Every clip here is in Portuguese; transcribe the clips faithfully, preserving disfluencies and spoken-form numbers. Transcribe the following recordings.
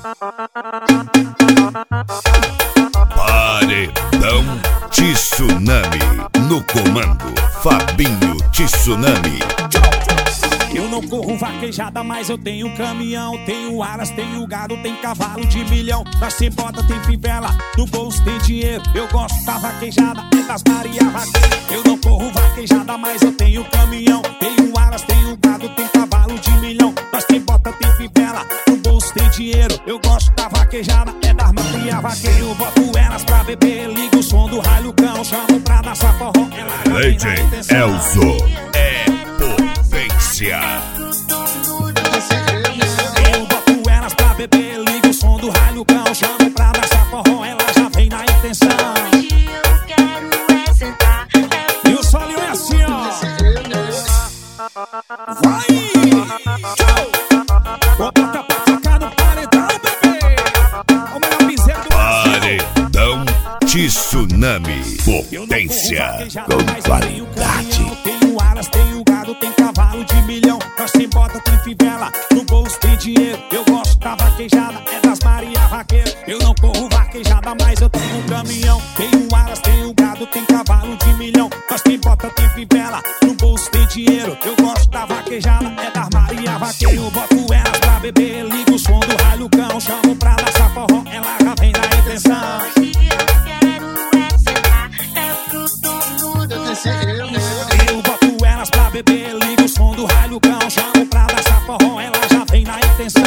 Paredão Tsunami. No comando, Fabinho Tsunami. Eu não corro vaquejada, mas eu tenho caminhão. Tenho aras, tenho gado, tem cavalo de milhão. Nós tem bota, tem fivela, no bolso tem dinheiro. Eu gosto da vaquejada, é das Maria Vaqueira. Eu não corro vaquejada, mas eu tenho caminhão. Tenho aras, tenho gado, tem cavalo de milhão. Nós tem bota, tem fivela, no bolso tem dinheiro. Eu gosto da vaquejada, é das Maria Vaqueira. Eu boto elas pra beber, ligo o som do raio cão. Chamo pra dançar forró, ela Leite Elzo é potência. Eu boto elas pra beber, ligo o som do raio cão. Chamo pra dançar forró, ela já vem na intenção. E o solinho é assim, ó. Vai! Bota pra tocar no paredão, bebê. O melhor piseiro do Paredão Tsunami. Potência com qualidade. Tenho aras, tenho gado, tem cavalo de milhão. Nós tem bota, tem fivela, no bolso tem dinheiro. Eu gosto da vaquejada, é das Maria Vaqueira. Eu não corro vaquejada, mas eu tenho um caminhão. Tenho aras, tenho gado, tem cavalo de milhão. Nós tem bota, tem fivela, no bolso tem dinheiro. Eu gosto da vaquejada, é das Maria Vaqueira. Eu boto elas pra beber, ligo o som do raio cão. Chamo pra dançar forró, ela já vem na intenção. Eu boto elas pra beber, ligo o som do raio cão. Chamo pra dançar forró, ela já vem na intenção.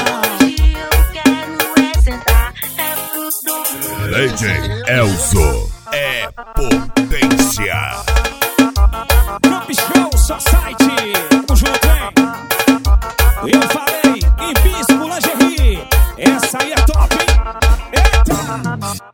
Leite Elzo é potência. Camp Show Society, o Júnior tem. Eu falei em Bispo Lingerie, essa aí é top, hein? Eita!